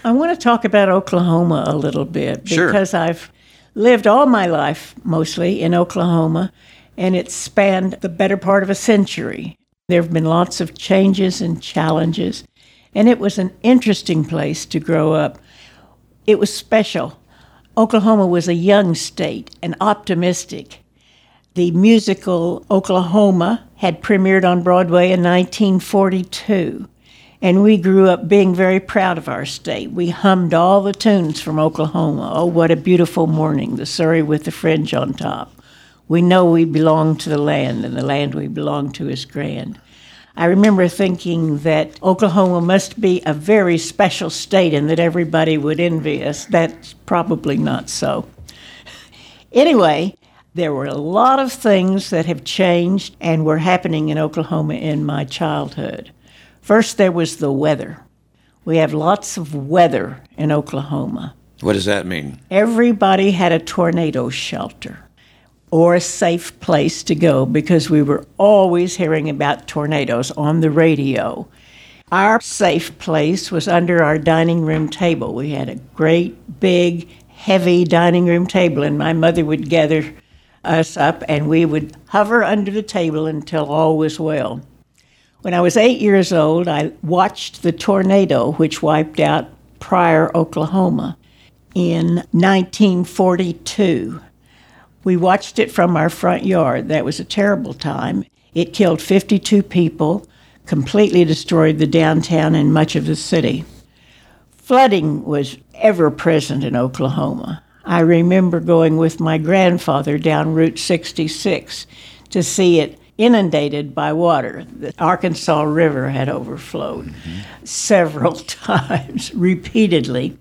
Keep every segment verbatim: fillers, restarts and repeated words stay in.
I want to talk about Oklahoma a little bit Sure. because I've lived all my life mostly in Oklahoma, and it's spanned the better part of a century. There have been lots of changes and challenges, and it was an interesting place to grow up. It was special. Oklahoma was a young state and optimistic. The musical Oklahoma had premiered on Broadway in nineteen forty-two, and we grew up being very proud of our state. We hummed all the tunes from Oklahoma. Oh, what a beautiful morning, the Surrey with the fringe on top. We know we belong to the land, and the land we belong to is grand. I remember thinking that Oklahoma must be a very special state and that everybody would envy us. That's probably not so. Anyway, there were a lot of things that have changed and were happening in Oklahoma in my childhood. First, there was the weather. We have lots of weather in Oklahoma. What does that mean? Everybody had a tornado shelter or a safe place to go because we were always hearing about tornadoes on the radio. Our safe place was under our dining room table. We had a great, big, heavy dining room table, and my mother would gather us up, and we would hover under the table until all was well. When I was eight years old, I watched the tornado which wiped out Pryor, Oklahoma, in nineteen forty-two. We watched it from our front yard. That was a terrible time. It killed fifty-two people, completely destroyed the downtown and much of the city. Flooding was ever present in Oklahoma. I remember going with my grandfather down Route sixty-six to see it inundated by water. The Arkansas River had overflowed mm-hmm. several times, repeatedly,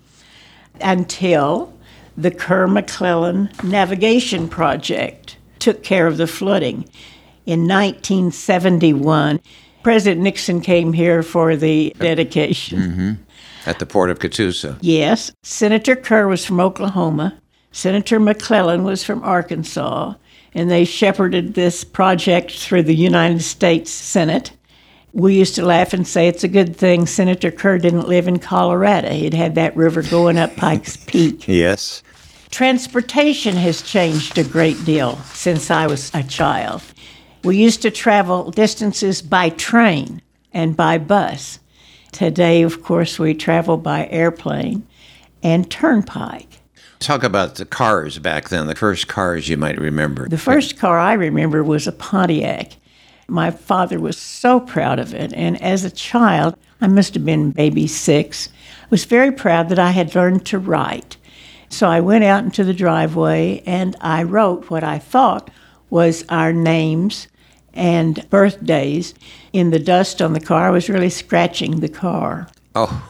until the Kerr-McClellan Navigation Project took care of the flooding. In nineteen seventy-one, President Nixon came here for the dedication. Mm-hmm. At the port of Catoosa. Yes. Senator Kerr was from Oklahoma. Senator McClellan was from Arkansas. And they shepherded this project through the United States Senate. We used to laugh and say it's a good thing Senator Kerr didn't live in Colorado. He'd had that river going up Pikes Peak. Yes. Transportation has changed a great deal since I was a child. We used to travel distances by train and by bus. Today, of course, we travel by airplane and turnpike. Talk about the cars back then, the first cars you might remember. The first car I remember was a Pontiac. My father was so proud of it, and as a child, I must have been maybe six, I was very proud that I had learned to write. So I went out into the driveway, and I wrote what I thought was our names and birthdays in the dust on the car. I was really scratching the car. Oh.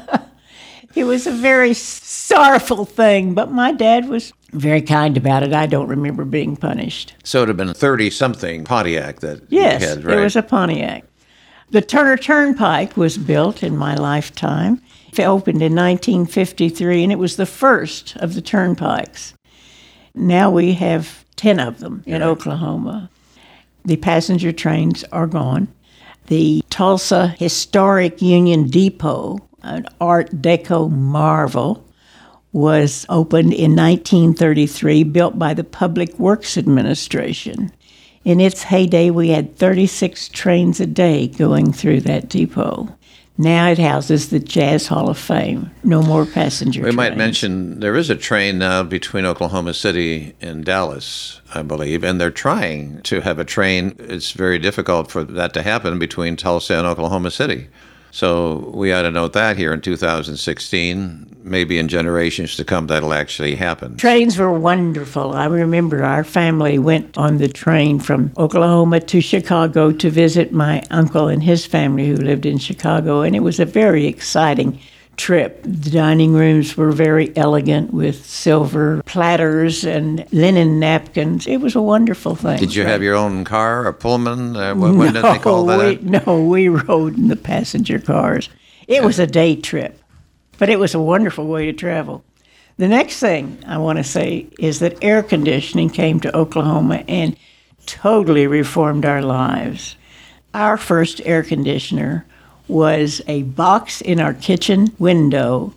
It was a very sorrowful thing, but my dad was very kind about it. I don't remember being punished. So it would have been thirty-something Pontiac that yes, you had, right? It was a Pontiac. The Turner Turnpike was built in my lifetime. It opened in nineteen fifty-three, and it was the first of the turnpikes. Now we have ten of them in yeah. Oklahoma. The passenger trains are gone. The Tulsa Historic Union Depot, an Art Deco marvel, was opened in nineteen thirty-three, built by the Public Works Administration. In its heyday, we had thirty-six trains a day going through that depot. Now it houses the Jazz Hall of Fame. No more passenger we trains. We might mention there is a train now between Oklahoma City and Dallas, I believe, and they're trying to have a train. It's very difficult for that to happen between Tulsa and Oklahoma City. So we ought to note that here in two thousand sixteen. Maybe in generations to come that'll actually happen. Trains were wonderful. I remember our family went on the train from Oklahoma to Chicago to visit my uncle and his family who lived in Chicago, and it was a very exciting trip. The dining rooms were very elegant with silver platters and linen napkins. It was a wonderful thing. Did you have your own car, a Pullman? Uh, what, what no, did they call that? We, no, we rode in the passenger cars. It yeah. was a day trip, but it was a wonderful way to travel. The next thing I want to say is that air conditioning came to Oklahoma and totally reformed our lives. Our first air conditioner was a box in our kitchen window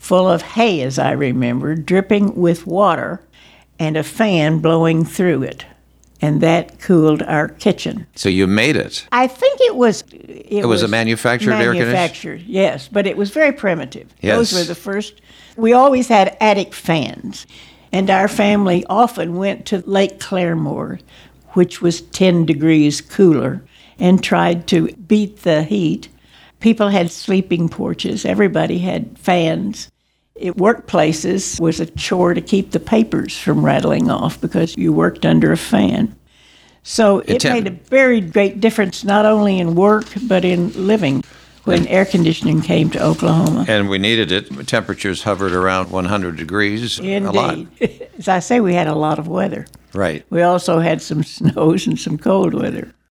full of hay, as I remember, dripping with water, and a fan blowing through it. And that cooled our kitchen. So you made it. I think it was... It, It was a manufactured air conditioner? Manufactured, yes. But it was very primitive. Yes. Those were the first... We always had attic fans. And our family often went to Lake Claremore, which was ten degrees cooler, and tried to beat the heat. People had sleeping porches. Everybody had fans. At workplaces was a chore to keep the papers from rattling off because you worked under a fan. So it Temp- made a very great difference, not only in work, but in living when air conditioning came to Oklahoma. And we needed it. Temperatures hovered around one hundred degrees a lot. Indeed. As I say, we had a lot of weather. Right. We also had some snows and some cold weather.